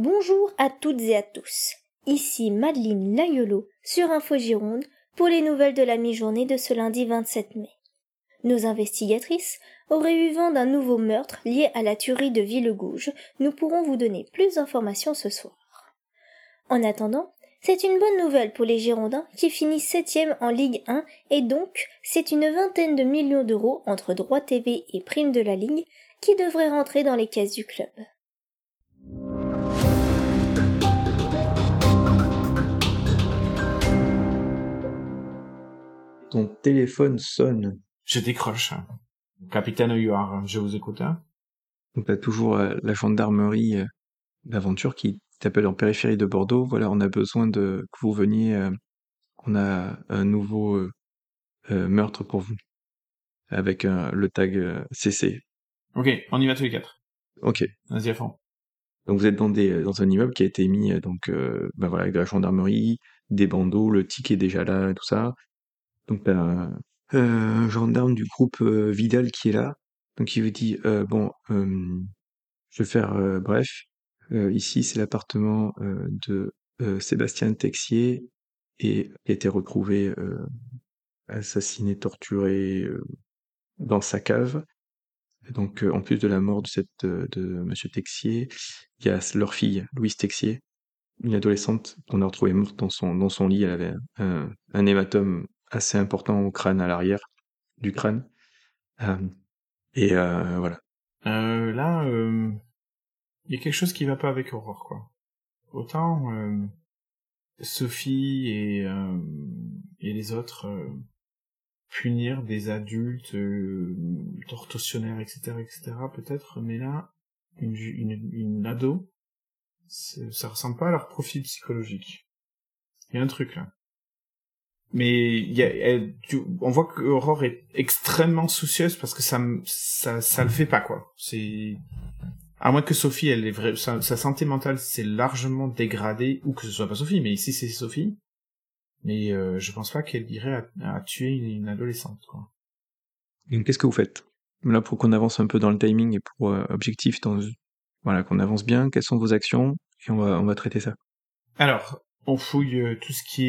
Bonjour à toutes et à tous. Ici Madeleine Layolo sur Info Gironde pour les nouvelles de la mi-journée de ce lundi 27 mai. Nos investigatrices auraient eu vent d'un nouveau meurtre lié à la tuerie de Villegouge. Nous pourrons vous donner plus d'informations ce soir. En attendant, c'est une bonne nouvelle pour les Girondins qui finissent 7e en Ligue 1 et donc c'est une vingtaine de millions d'euros entre droits TV et primes de la Ligue qui devraient rentrer dans les caisses du club. Ton téléphone sonne. Je décroche. Capitaine Huard, je vous écoute. Donc t'as toujours la gendarmerie d'aventure qui t'appelle en périphérie de Bordeaux. Voilà, on a besoin que vous veniez. On a un nouveau meurtre pour vous. Avec le tag CC. Ok, on y va tous les quatre. Ok. Vas-y à fond. Donc vous êtes dans un immeuble qui a été mis avec de la gendarmerie, des bandeaux, le ticket est déjà là et tout ça. Donc t'as un gendarme du groupe Vidal qui est là. Donc il vous dit je vais faire bref. Ici c'est l'appartement de Sébastien Texier et qui a été retrouvé assassiné, torturé dans sa cave. Et donc en plus de la mort de Monsieur Texier, il y a leur fille Louise Texier, une adolescente qu'on a retrouvée morte dans son lit. Elle avait un hématome assez important au crâne, à l'arrière du crâne. Voilà. Là, il y a quelque chose qui va pas avec Aurore, quoi. Autant Sophie et les autres punir des adultes tortionnaires, etc., peut-être, mais là, une ado, ça ressemble pas à leur profil psychologique. Il y a un truc là. Mais on voit qu'Aurore est extrêmement soucieuse parce que ça le fait pas, quoi. C'est, à moins que Sophie, elle est sa santé mentale s'est largement dégradée, ou que ce soit pas Sophie, mais ici c'est Sophie. Mais je pense pas qu'elle irait à tuer une adolescente, quoi. Et qu'est-ce que vous faites là pour qu'on avance un peu dans le timing et pour objectif qu'on avance bien? Quelles sont vos actions? Et on va traiter ça. Alors, on fouille tout ce qui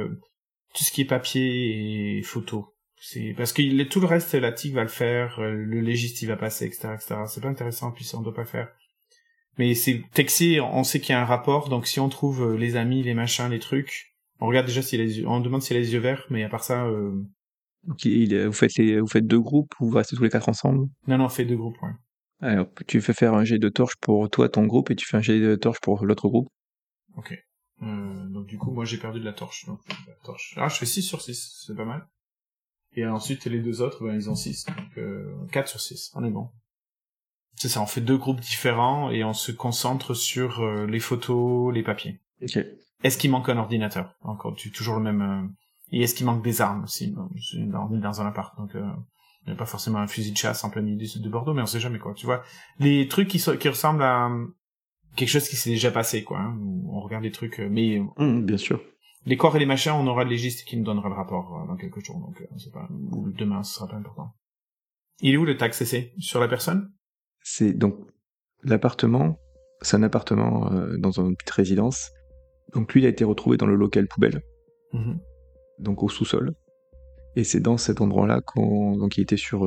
est papier et photo. C'est parce que tout le reste, la TIC va le faire, le légiste il va passer, etc., etc. C'est pas intéressant, puis ça on doit pas faire. Mais c'est Texier, on sait qu'il y a un rapport, donc si on trouve les amis, les machins, les trucs, on regarde déjà on demande s'il a les yeux verts, mais à part ça. Donc vous faites deux groupes ou vous restez tous les quatre ensemble? Non, on fait deux groupes, ouais. Alors, tu fais faire un jet de torche pour toi, ton groupe, et tu fais un jet de torche pour l'autre groupe. Ok. Donc du coup, moi j'ai perdu de la torche. Donc, je fais 6 sur 6, c'est pas mal. Et ensuite, les deux autres, ils ont 6. Donc 4 sur 6, on est bon. C'est ça, on fait deux groupes différents et on se concentre sur les photos, les papiers. Ok. Est-ce qu'il manque un ordinateur? Encore, toujours le même... Et est-ce qu'il manque des armes aussi? Dans un appart, donc... il n'y a pas forcément un fusil de chasse en plein milieu du sud de Bordeaux, mais on sait jamais, quoi. Tu vois, les trucs qui ressemblent à quelque chose qui s'est déjà passé, quoi. Hein. On regarde les trucs, mais... bien sûr. Les corps et les machins, on aura le légiste qui nous donnera le rapport dans quelques jours, donc c'est pas... Ou demain, ce sera pas important. Il est où le tag CC? Sur la personne? C'est donc... L'appartement, c'est un appartement dans une petite résidence. Donc lui, il a été retrouvé dans le local poubelle. Mm-hmm. Donc au sous-sol. Et c'est dans cet endroit-là qu'il était sur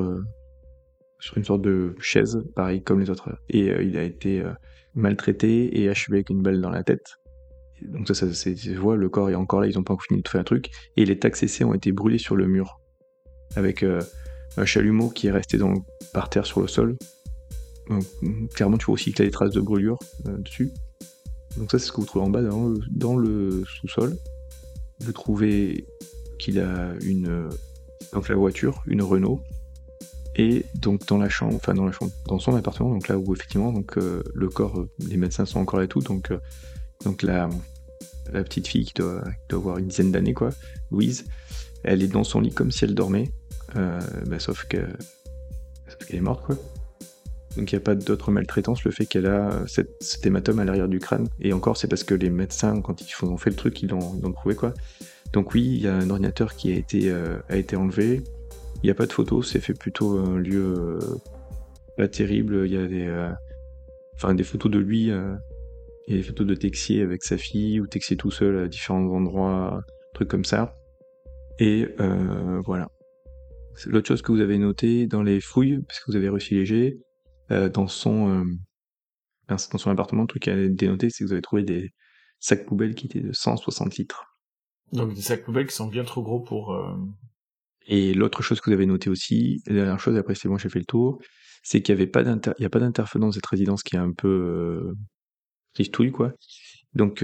une sorte de chaise, pareil comme les autres. Et il a été maltraité et achevé avec une balle dans la tête. Et donc tu vois, le corps est encore là, ils ont pas fini de faire un truc. Et les tags CC ont été brûlés sur le mur. Avec un chalumeau qui est resté par terre sur le sol. Donc, clairement, tu vois aussi qu'il y a des traces de brûlure dessus. Donc ça, c'est ce que vous trouvez en bas, dans le sous-sol. Vous trouvez qu'il a donc la voiture, une Renault, et donc dans son appartement, donc là où effectivement le corps, les médecins sont encore là et tout, donc la petite fille qui doit avoir une dizaine d'années, quoi, Louise, elle est dans son lit comme si elle dormait, sauf qu'elle est morte, quoi. Donc il n'y a pas d'autre maltraitance, le fait qu'elle a cet hématome à l'arrière du crâne, et encore c'est parce que les médecins, quand ils ont fait le truc, ils l'ont trouvé, quoi. Donc oui, il y a un ordinateur qui a été enlevé. Il n'y a pas de photos, c'est fait plutôt un lieu pas terrible. Il y a des photos de lui Il y a des photos de Texier avec sa fille, ou Texier tout seul à différents endroits, trucs comme ça. Et voilà. L'autre chose que vous avez noté dans les fouilles, parce que vous avez reçu léger, dans son appartement, le truc qui a été noté, c'est que vous avez trouvé des sacs poubelles qui étaient de 160 litres. Donc des sacs poubelles qui sont bien trop gros pour... Et l'autre chose que vous avez noté aussi, la dernière chose, après c'est bon, j'ai fait le tour, c'est qu'il y avait pas d'interphone dans cette résidence qui est un peu tristouille, quoi. Donc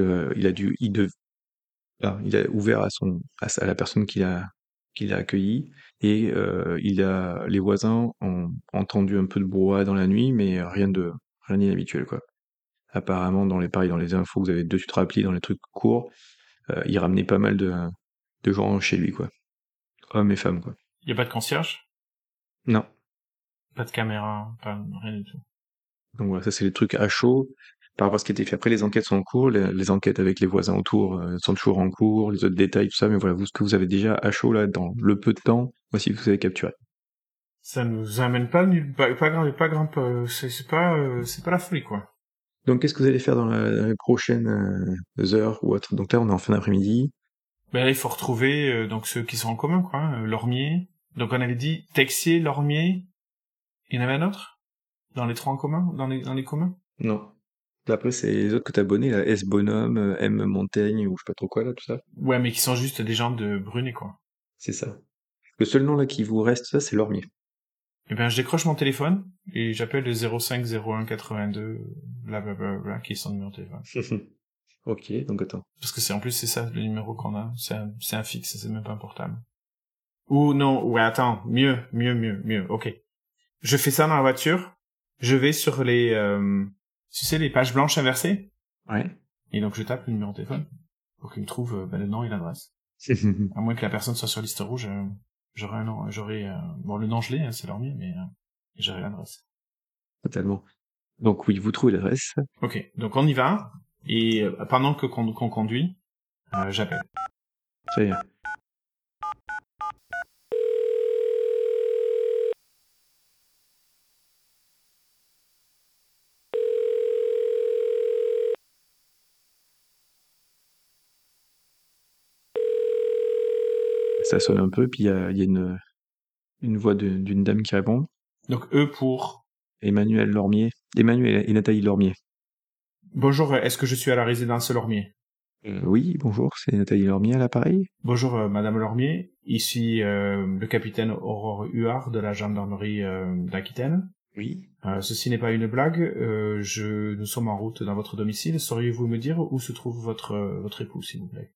il a ouvert à la personne qui l'a accueilli, et les voisins ont entendu un peu de brouhaha dans la nuit, mais rien d'inhabituel, quoi. Apparemment, dans les infos que vous avez de suite rappelées, dans les trucs courts, il ramenait pas mal de gens chez lui, quoi. Hommes et femmes, quoi. Il y a pas de concierge? Non. Pas de caméra, rien du tout. Donc voilà, ça c'est les trucs à chaud par rapport à ce qui a été fait. Après, les enquêtes sont en cours, les enquêtes avec les voisins autour sont toujours en cours, les autres détails, tout ça, mais voilà, ce que vous avez déjà à chaud là, dans le peu de temps, voici ce que vous avez capturé. Ça nous amène pas c'est pas la folie, quoi. Donc qu'est-ce que vous allez faire dans les prochaines heures ou autres? Donc là, on est en fin d'après-midi. Ben là, il faut retrouver donc ceux qui sont en commun, quoi. Lormier. Donc on avait dit Texier, Lormier. Il y en avait un autre dans les trois en commun, dans les communs. Non. Après, c'est les autres que t'as abonnés, là, S Bonhomme, M Montaigne, ou je sais pas trop quoi, là, tout ça. Ouais, mais qui sont juste des gens de Brunet, quoi. C'est ça. Le seul nom là qui vous reste, ça, c'est Lormier. Eh ben, je décroche mon téléphone et j'appelle le 05 01 82 blablabla qui est son numéro de téléphone. Ok, donc attends. Parce que en plus c'est ça le numéro qu'on a, c'est un fixe, c'est même pas un portable. Ou non, ouais, attends, mieux, ok. Je fais ça dans la voiture, je vais sur les tu sais les pages blanches inversées. Ouais. Et donc je tape le numéro de téléphone pour qu'il me trouve le nom et l'adresse. À moins que la personne soit sur liste rouge, j'aurai un nom, bon, le nom je l'ai, c'est Lormier, mais j'aurai l'adresse. Totalement. Donc oui, vous trouvez l'adresse. Ok, donc on y va, et pendant qu'on conduit, j'appelle. Très bien. Ça sonne un peu, puis il y a une voix d'une dame qui répond. Donc eux pour... Emmanuel et Nathalie Lormier. Bonjour, est-ce que je suis à la résidence Lormier? Oui, bonjour, c'est Nathalie Lormier à l'appareil. Bonjour, Madame Lormier, ici le capitaine Aurore Huard de la gendarmerie d'Aquitaine. Oui. Ceci n'est pas une blague, nous sommes en route dans votre domicile. Sauriez-vous me dire où se trouve votre époux, s'il vous plaît?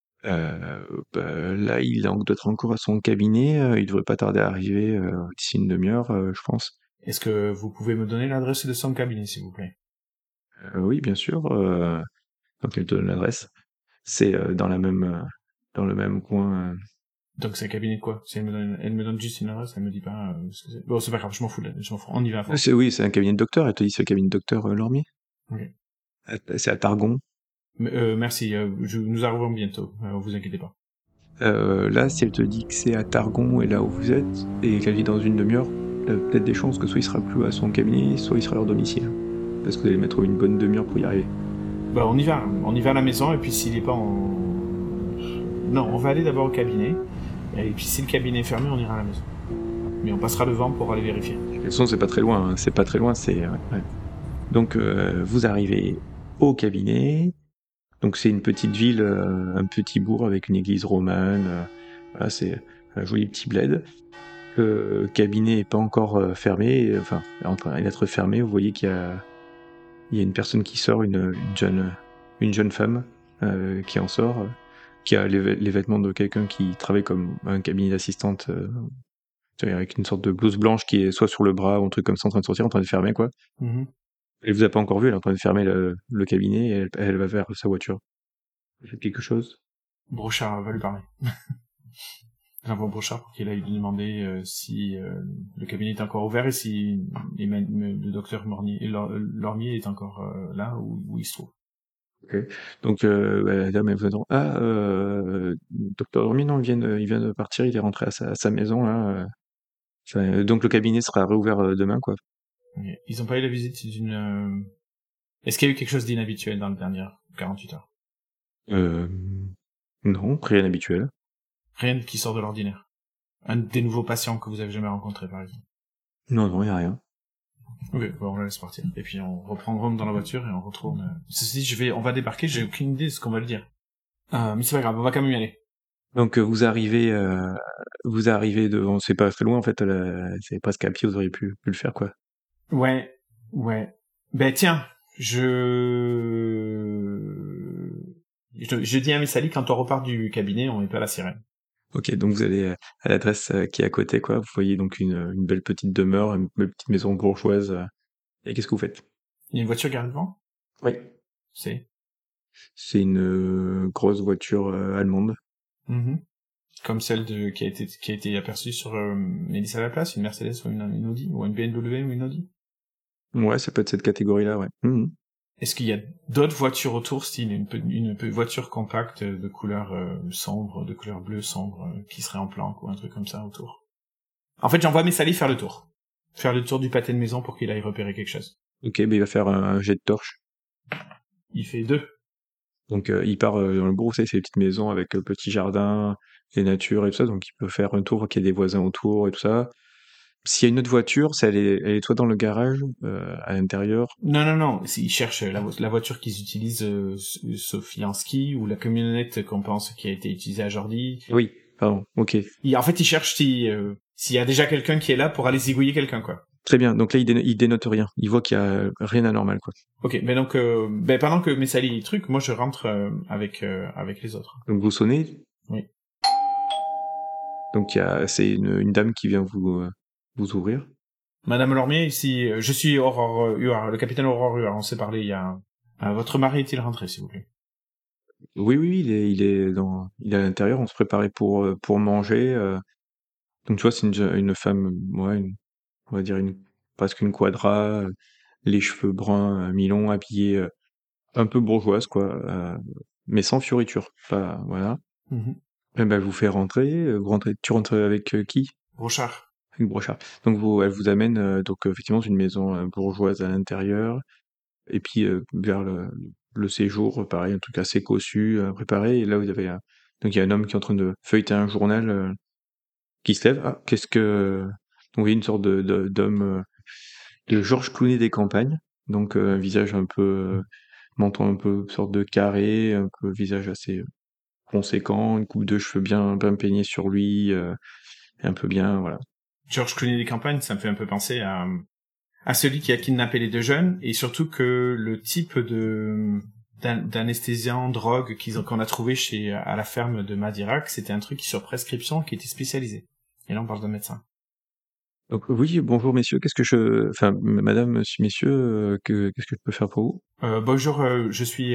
Là, il doit être encore à son cabinet, il devrait pas tarder à arriver d'ici une demi-heure, je pense. Est-ce que vous pouvez me donner l'adresse de son cabinet, s'il vous plaît? Oui, bien sûr. Donc elle te donne l'adresse. C'est dans le même coin. Donc c'est un cabinet de quoi? Si elle me donne juste une adresse, elle me dit pas ce que c'est. Bon, c'est pas grave, je m'en fous. On y va. C'est un cabinet de docteur. Elle te dit c'est le cabinet de docteur Lormier. Ok. C'est à Targon. Merci, nous arrivons bientôt, vous inquiétez pas. Là, si elle te dit que c'est à Targon et là où vous êtes, et qu'elle vit dans une demi-heure, il y a peut-être des chances que soit il sera plus à son cabinet, soit il sera à leur domicile. Parce que vous allez mettre une bonne demi-heure pour y arriver. Bah on y va à la maison, et puis s'il est pas Non, on va aller d'abord au cabinet, et puis si le cabinet est fermé, on ira à la maison. Mais on passera devant pour aller vérifier. De toute façon, c'est pas très loin, ouais. Donc, vous arrivez au cabinet. Donc, c'est une petite ville, un petit bourg avec une église romane. Voilà, c'est un joli petit bled. Le cabinet est pas encore fermé, enfin, en train d'être fermé. Vous voyez qu'il y a une personne qui sort, une jeune femme qui en sort, qui a les vêtements de quelqu'un qui travaille comme un cabinet d'assistante, avec une sorte de blouse blanche qui est soit sur le bras ou un truc comme ça, en train de sortir, en train de fermer, quoi. Mm-hmm. Elle vous a pas encore vu, elle est en train de fermer le cabinet, et elle va vers sa voiture. Vous faites quelque chose? Brochard va lui parler. J'envoie Brochard pour qu'il aille lui demander si le cabinet est encore ouvert et si le docteur Lormier est encore là où il se trouve. Ok. Donc la dame, elle vous attend. Docteur Lormier, non, il vient de partir, il est rentré à sa maison là. Donc le cabinet sera réouvert demain, quoi. Okay. Ils ont pas eu la visite d'une Est-ce qu'il y a eu quelque chose d'inhabituel dans les dernières 48 heures? Non, rien d'habituel. Rien qui sort de l'ordinaire. Un des nouveaux patients que vous avez jamais rencontrés, par exemple. Non, y a rien. Ok, bon, on la laisse partir. Et puis on reprend Rome dans la voiture et on retourne. Ceci dit, on va débarquer, j'ai aucune idée de ce qu'on va lui dire. Mais c'est pas grave, on va quand même y aller. Donc vous arrivez devant, c'est pas très loin en fait, c'est presque à pied, vous auriez pu le faire quoi. Ouais. Ben tiens, je dis à Messali, quand on repart du cabinet, on met pas la sirène. Ok, donc vous allez à l'adresse qui est à côté quoi. Vous voyez donc une belle petite demeure, une belle petite maison bourgeoise. Et qu'est-ce que vous faites? Il y a une voiture garée devant? Oui. C'est C'est une grosse voiture allemande. Comme celle qui a été aperçue sur Mélissa Laplace, une Mercedes ou une Audi, ou une BMW ou une Audi. Ouais, ça peut être cette catégorie-là, ouais. Est-ce qu'il y a d'autres voitures autour, style une voiture compacte de couleur sombre, de couleur bleue sombre, qui serait en planque ou un truc comme ça autour? En fait, j'envoie Messali faire le tour. Faire le tour du pâté de maison pour qu'il aille repérer quelque chose. Ok, il va faire un jet de torche. Il fait 2. Donc il part dans le bourg, c'est ces petites maisons avec le petit jardin, les natures et tout ça, donc il peut faire un tour, qu'il y ait des voisins autour et tout ça. S'il y a une autre voiture, elle est soit dans le garage, à l'intérieur. Non. Il cherche la voiture qu'ils utilisent, Sofiansky, ou la camionnette qu'on pense qui a été utilisée à Jordi. Oui, pardon, ok. En fait, il cherche s'il y a déjà quelqu'un qui est là pour aller zigouiller quelqu'un, quoi. Très bien, donc là il dénote rien, il voit qu'il y a rien d'anormal quoi. Ok, mais donc, pendant que Messali truc, moi je rentre avec les autres. Donc vous sonnez. Oui. Donc c'est une dame qui vient vous ouvrir. Madame Lormier, ici, je suis Aurore Huard, le capitaine Aurore Huard, on s'est parlé il y a... votre mari est-il rentré, s'il vous plaît? Oui, il est à l'intérieur, on se préparait pour manger. Donc tu vois, c'est une femme, ouais, on va dire presque une quadra, les cheveux bruns, mi-longs, habillée un peu bourgeoise, quoi, mais sans fioriture. Pas, voilà. Et ben, elle vous fait rentrer. Tu rentres avec qui? Brochard. Avec Brochard. Donc elle vous amène donc effectivement une maison bourgeoise à l'intérieur, et puis vers le séjour, pareil, un truc assez cossu, préparé. Et là, vous avez donc il y a un homme qui est en train de feuilleter un journal, qui se lève. Ah, qu'est-ce que... Donc vous voyez une sorte d'homme, de Georges Clooney des campagnes. Donc un visage un peu, menton un peu sorte de carré, un peu visage assez conséquent, une coupe de cheveux bien peignée sur lui, un peu bien, voilà. Georges Clooney des campagnes, ça me fait un peu penser à celui qui a kidnappé les deux jeunes, et surtout que le type d'anesthésiant drogue qu'on a trouvé à la ferme de Madirac, c'était un truc sur prescription qui était spécialisé. Et là, on parle d'un médecin. Donc oui, bonjour messieurs, madame, messieurs, qu'est-ce que je peux faire pour vous? Bonjour, je suis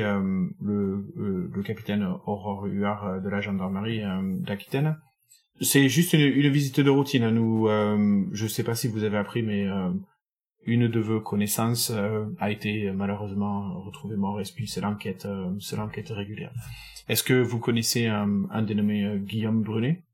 le capitaine Aurore Huard de la gendarmerie d'Aquitaine. C'est juste une visite de routine. Nous, je sais pas si vous avez appris, mais une de vos connaissances a été malheureusement retrouvée mort, et puis c'est l'enquête régulière. Est-ce que vous connaissez un dénommé Guillaume Brunet?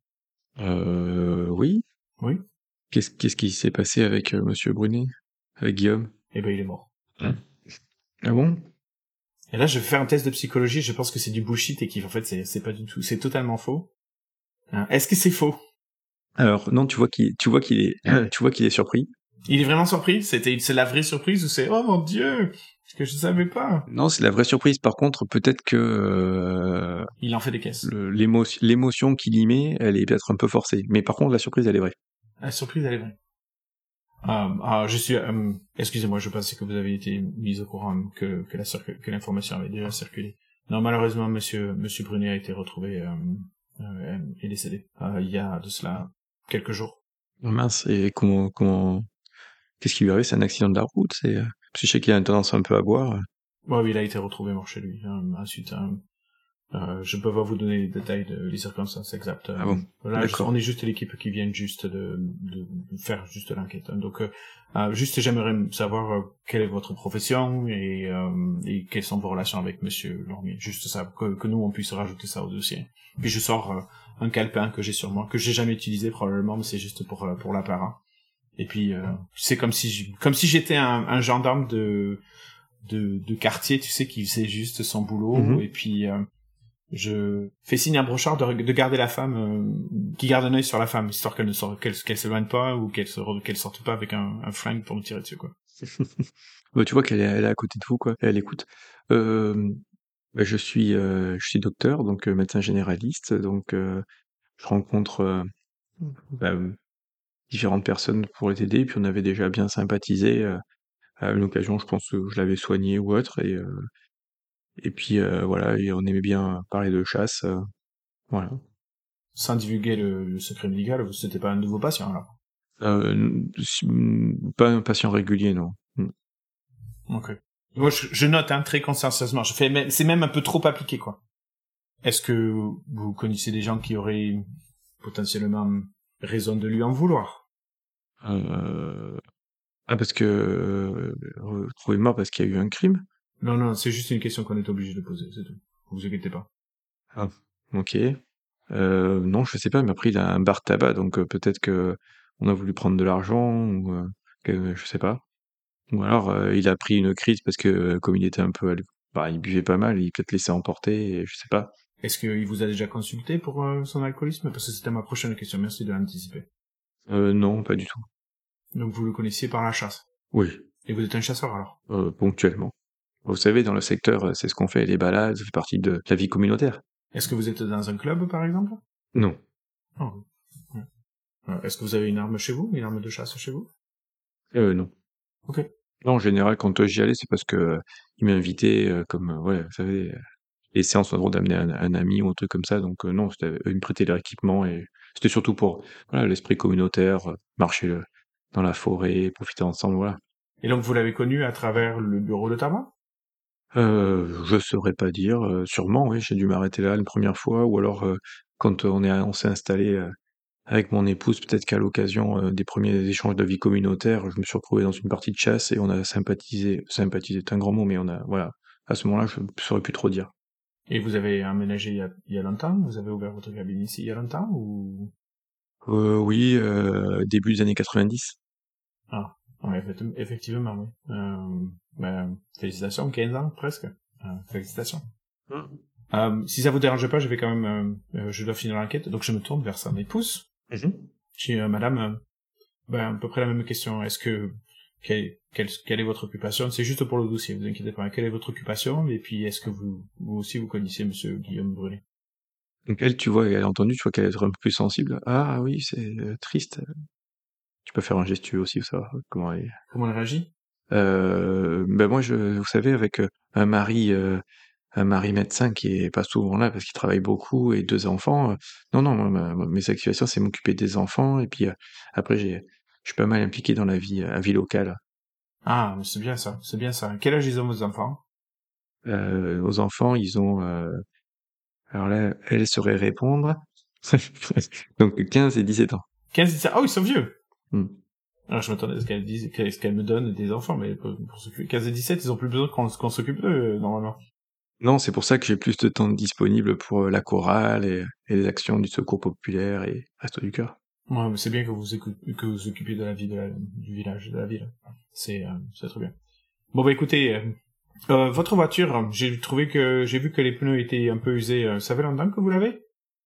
Oui. Oui. Qu'est-ce qui s'est passé avec monsieur Brunet? Avec Guillaume? Eh ben, il est mort. Ah bon? Et là, je vais faire un test de psychologie, je pense que c'est du bullshit et qu'en fait, c'est pas du tout, c'est totalement faux. Est-ce que c'est faux? Alors, non, tu vois qu'il est surpris. Il est vraiment surpris? C'est la vraie surprise ou c'est, oh mon Dieu, que je savais pas? Non, c'est la vraie surprise. Par contre, peut-être que Il en fait des caisses. l'émotion qu'il y met, elle est peut-être un peu forcée. Mais par contre, la surprise, elle est vraie. La surprise, elle est vraie. Je suis, excusez-moi, je pensais que vous avez été mis au courant que l'information avait déjà circulé. Non, malheureusement, monsieur Brunet a été retrouvé, est décédé, il y a de cela quelques jours. Oh mince, et qu'est-ce qui lui arrive? C'est un accident de la route? Parce que je sais qu'il a une tendance un peu à boire. Ouais, oui, il a été retrouvé mort chez lui. Ensuite, je peux pas vous donner les détails des circonstances exactes. Ah bon? Là, D'accord. on est juste l'équipe qui vient juste de faire juste l'enquête. Donc, juste j'aimerais savoir quelle est votre profession et quelles sont vos relations avec monsieur Lormier. Juste ça, que nous on puisse rajouter ça au dossier. Puis je sors un calepin que j'ai sur moi, que j'ai jamais utilisé probablement, mais c'est juste pour l'apparat. Et puis c'est comme si j'étais un gendarme de quartier, tu sais, qui faisait juste son boulot, et puis je fais signe à Brochard de garder la femme, qui garde un œil sur la femme, histoire qu'elle s'éloigne pas ou qu'elle sorte pas avec un flingue pour me tirer dessus, quoi. Bah, tu vois elle est à côté de vous, quoi. Elle écoute. Bah, je suis docteur, donc médecin généraliste, donc je rencontre bah, différentes personnes pour les aider, puis on avait déjà bien sympathisé à une occasion, je pense que je l'avais soigné ou autre, et puis voilà, et on aimait bien parler de chasse, voilà. Sans divulguer le secret médical, c'était pas un nouveau patient, alors. Pas un patient régulier, non. Ok. Moi, je note, très consciencieusement. C'est même un peu trop appliqué, quoi. Est-ce que vous connaissez des gens qui auraient potentiellement raison de lui en vouloir? Parce que retrouvé mort parce qu'il y a eu un crime? Non, c'est juste une question qu'on est obligé de poser, c'est tout. Vous inquiétez pas. Ah, ok. Non, je sais pas, mais après il a un bar tabac, donc peut-être que on a voulu prendre de l'argent, ou je sais pas. Ou alors il a pris une crise parce que comme il était un peu il buvait pas mal, il peut-être laissé emporter, et je sais pas. Est-ce qu'il vous a déjà consulté pour son alcoolisme? Parce que c'était ma prochaine question, merci de l'anticiper. Non, pas du tout. Donc vous le connaissiez par la chasse? Oui, Et vous êtes un chasseur, alors? ponctuellement. Vous savez, dans le secteur, c'est ce qu'on fait, les balades, ça fait partie de la vie communautaire. Est-ce que vous êtes dans un club, par exemple? Non. Oh. Est-ce que vous avez une arme chez vous? Une arme de chasse chez vous? Non. Ok. Non, en général, quand j'y allais, c'est parce que il m'a invité, comme ouais, vous savez, les séances ont le droit d'amener un ami ou un truc comme ça, donc non, c'était eux, ils me prêtaient leur équipement, et c'était surtout pour voilà, l'esprit communautaire, marcher dans la forêt, profiter ensemble, voilà. Et donc vous l'avez connu à travers le bureau de tabac? Je saurais pas dire, sûrement, oui, j'ai dû m'arrêter là une première fois, ou alors quand on s'est installé avec mon épouse, peut-être qu'à l'occasion des premiers échanges de vie communautaire, je me suis retrouvé dans une partie de chasse et on a sympathisé. Sympathisé est un grand mot, mais on a voilà. À ce moment-là, je ne saurais plus trop dire. Et vous avez emménagé il y a longtemps? Vous avez ouvert votre cabine ici il y a longtemps, ou? Oui, début des années 90. Ah, ouais, effectivement, oui. Félicitations, 15 ans, presque. Félicitations. Si ça vous dérange pas, je vais quand même, je dois finir l'enquête, donc je me tourne vers son épouse. J'ai madame, à peu près la même question. Est-ce que, quelle est votre occupation? C'est juste pour le dossier, vous inquiétez pas. Quelle est votre occupation? Et puis, est-ce que vous aussi, vous connaissez monsieur Guillaume Brunet? Donc elle, tu vois, elle a entendu, tu vois qu'elle est un peu plus sensible. Ah oui, c'est triste. Tu peux faire un gestueux aussi, ça va, comment elle est. Comment elle réagit? Moi, vous savez, avec un mari médecin qui est pas souvent là parce qu'il travaille beaucoup, et 2 enfants, non, non, moi, mes situations, c'est m'occuper des enfants, et puis après, je suis pas mal impliqué dans la vie locale. Ah, mais c'est bien ça, c'est bien ça. Quel âge ils ont, vos enfants? Aux enfants, ils ont, alors là, elle saurait répondre, donc 15 et 17 ans. 15 et 17. Oh, ils sont vieux! Mm. Alors, je m'attendais à ce qu'elle me donne des enfants, mais pour s'occuper. 15 et 17, ils ont plus besoin qu'on s'occupe d'eux, normalement. Non, c'est pour ça que j'ai plus de temps disponible pour la chorale et les actions du secours populaire et Restos du Cœur. Ouais, mais c'est bien que que vous occupiez de la vie du village, de la ville. C'est très bien. Bon, écoutez, votre voiture, j'ai vu que les pneus étaient un peu usés. Ça fait longtemps que vous l'avez?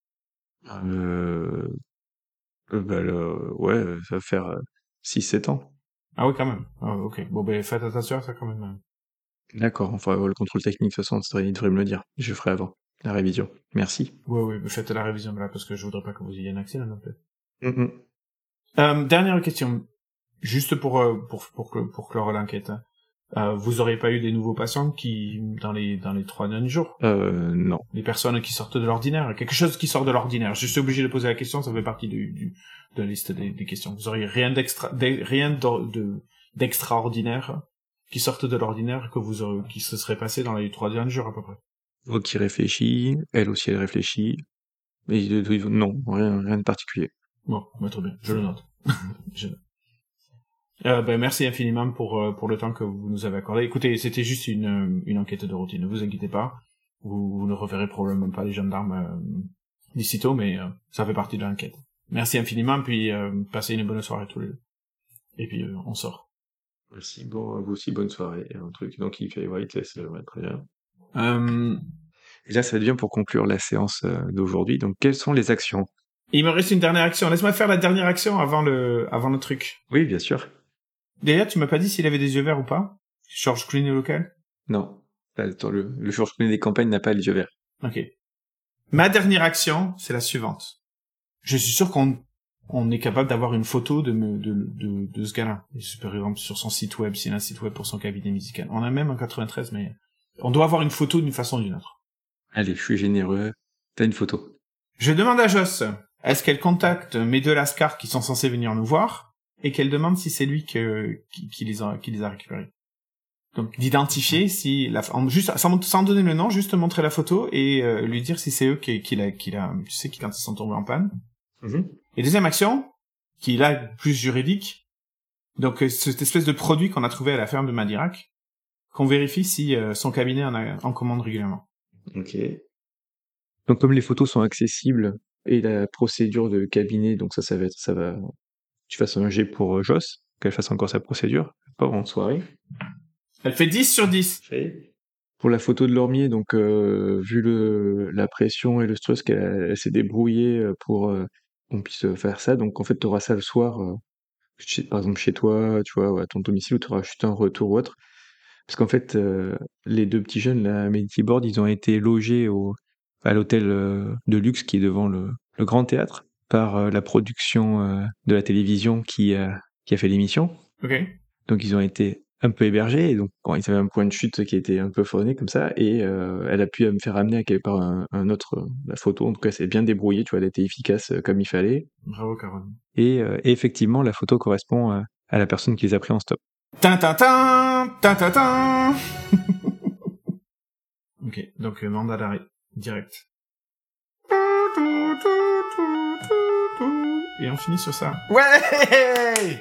Ouais, ça va faire 6-7 ans. Ah oui, quand même. Ah, ok. Bon, faites attention à ça quand même. D'accord, enfin, le contrôle technique, de toute façon, il devrait me le dire. Je ferai avant la révision. Merci. Ouais, mais faites la révision là, parce que je voudrais pas que vous ayez un accident non plus. Mm-hmm. Dernière question. Juste pour clore l'enquête. Vous auriez pas eu des nouveaux patients qui, dans les 3 derniers jours? Non. Des personnes qui sortent de l'ordinaire? Quelque chose qui sort de l'ordinaire. Je suis obligé de poser la question, ça fait partie de la liste des questions. Vous auriez rien d'extraordinaire qui sortent de l'ordinaire qui se serait passé dans les 3 derniers jours à peu près? Moi qui réfléchis, elle aussi elle réfléchit. Mais non, rien de particulier. Bon, très bien, je le note. Merci infiniment pour le temps que vous nous avez accordé. Écoutez, c'était juste une enquête de routine, ne vous inquiétez pas. Vous ne reverrez probablement pas les gendarmes d'ici tôt, mais ça fait partie de l'enquête. Merci infiniment, puis passez une bonne soirée tous les deux. Et puis on sort. Merci, bon, vous aussi, bonne soirée. Un truc, donc il fait white, c'est très bien. Et là, ça devient pour conclure la séance d'aujourd'hui. Donc, quelles sont les actions? Il me reste une dernière action. Laisse-moi faire la dernière action avant le truc. Oui, bien sûr. D'ailleurs, tu m'as pas dit s'il avait des yeux verts ou pas? George Clooney local? Non. Attends, le George Clooney des campagnes n'a pas les yeux verts. Ok. Ma dernière action, c'est la suivante. Je suis sûr qu'on est capable d'avoir une photo de ce gars-là. Par exemple, sur son site web, s'il a un site web pour son cabinet musical. On a même un 93, mais on doit avoir une photo d'une façon ou d'une autre. Allez, je suis généreux. T'as une photo. Je demande à Joss, est-ce qu'elle contacte mes deux lascars qui sont censés venir nous voir, et qu'elle demande si c'est lui qui les a récupérés. Donc, d'identifier si juste, sans donner le nom, juste montrer la photo et lui dire si c'est eux qu'il a, tu sais, quand ils sont tombés en panne. Mm-hmm. Et deuxième action, qui est là plus juridique, donc cette espèce de produit qu'on a trouvé à la ferme de Madirac, qu'on vérifie si son cabinet en commande régulièrement. Ok. Donc comme les photos sont accessibles et la procédure de cabinet, donc ça va. Tu fasses un jet pour Joss, qu'elle fasse encore sa procédure, pas en soirée. Elle fait 10 sur 10. Pour la photo de Lormier, donc vu la pression et le stress qu'elle s'est débrouillée pour qu'on puisse faire ça, donc en fait tu auras ça le soir, par exemple chez toi, tu vois, à ton domicile, où tu auras juste un retour ou autre. Parce qu'en fait, les deux petits jeunes, la Amenity Board, ils ont été logés à l'hôtel de luxe qui est devant le Grand Théâtre par la production de la télévision qui a fait l'émission. Ok. Donc ils ont été un peu hébergés, et donc quand ils avaient un point de chute qui était un peu fourni comme ça, et elle a pu me faire amener à quelque part un autre, la photo, en tout cas c'est bien débrouillé, tu vois, elle a été efficace comme il fallait. Bravo, Caroline. Et effectivement, la photo correspond à la personne qui les a pris en stop. Ok, donc mandat d'arrêt, direct. Et on finit sur ça. Ouais!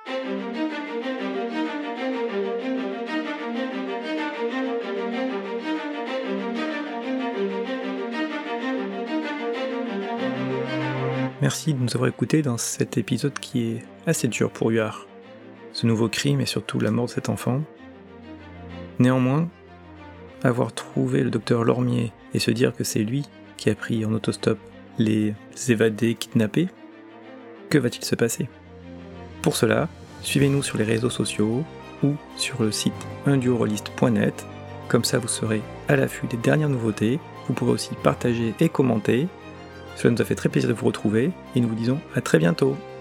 Merci de nous avoir écoutés dans cet épisode qui est assez dur pour Huard. Ce nouveau crime et surtout la mort de cet enfant. Néanmoins, avoir trouvé le docteur Lormier et se dire que c'est lui qui a pris en autostop les évadés kidnappés, que va-t-il se passer? Pour cela, suivez-nous sur les réseaux sociaux ou sur le site unduorolist.net, comme ça vous serez à l'affût des dernières nouveautés. Vous pourrez aussi partager et commenter. Cela nous a fait très plaisir de vous retrouver et nous vous disons à très bientôt.